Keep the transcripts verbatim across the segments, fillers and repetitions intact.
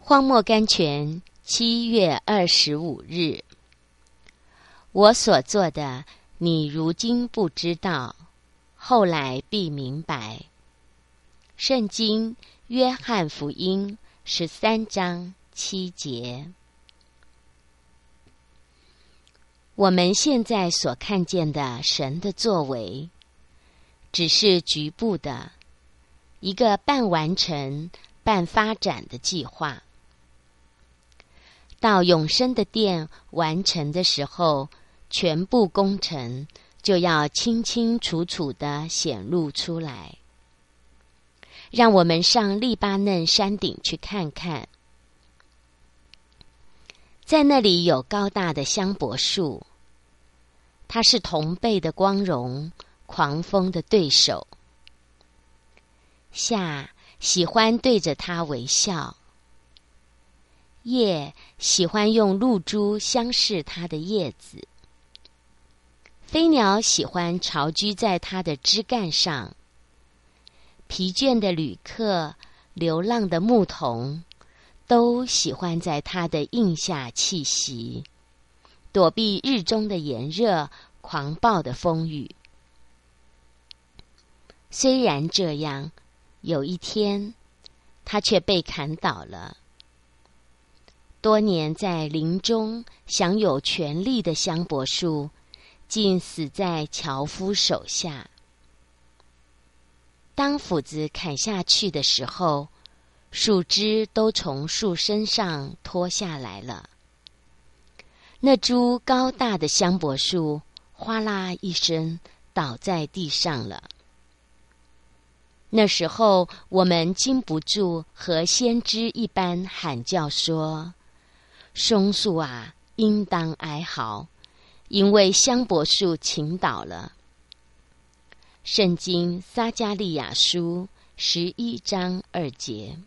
荒漠甘泉，七月二十五日。我所做的，你如今不知道，后来必明白。圣经约翰福音十三章七节。我们现在所看见的神的作为，只是局部的，一个半完成、半发展的计划。到永生的殿完成的时候，全部工程就要清清楚楚地显露出来。让我们上利巴嫩山顶去看看，在那里有高大的香柏树，它是同辈的光荣，狂风的对手。夏喜欢对着它微笑，叶喜欢用露珠相视它的叶子，飞鸟喜欢巢居在它的枝干上，疲倦的旅客、流浪的牧童，都喜欢在它的荫下栖息，躲避日中的炎热、狂暴的风雨。虽然这样，有一天，它却被砍倒了。多年在林中享有权力的香柏树，竟死在樵夫手下。当斧子砍下去的时候，树枝都从树身上脱下来了。那株高大的香柏树哗啦一声倒在地上了。那时候我们禁不住和先知一般喊叫说：松树啊，应当哀嚎，因为香柏树倾倒了。圣经撒迦利亚书十一章二节。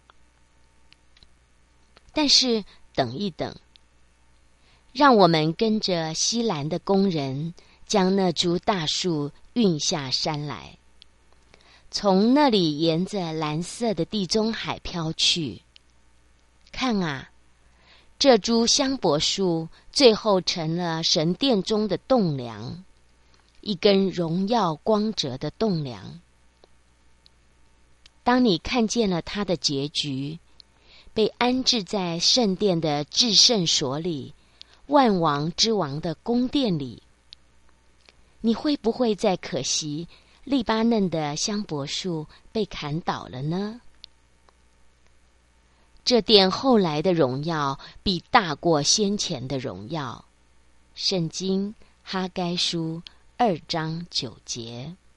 但是等一等，让我们跟着西兰的工人将那株大树运下山来，从那里沿着蓝色的地中海飘去。看啊，这株香柏树最后成了神殿中的栋梁，一根荣耀光泽的栋梁。当你看见了它的结局，被安置在圣殿的至圣所里，万王之王的宫殿里，你会不会再可惜利巴嫩的香柏树被砍倒了呢？这殿后来的荣耀必大过先前的荣耀。圣经哈该书二章九节。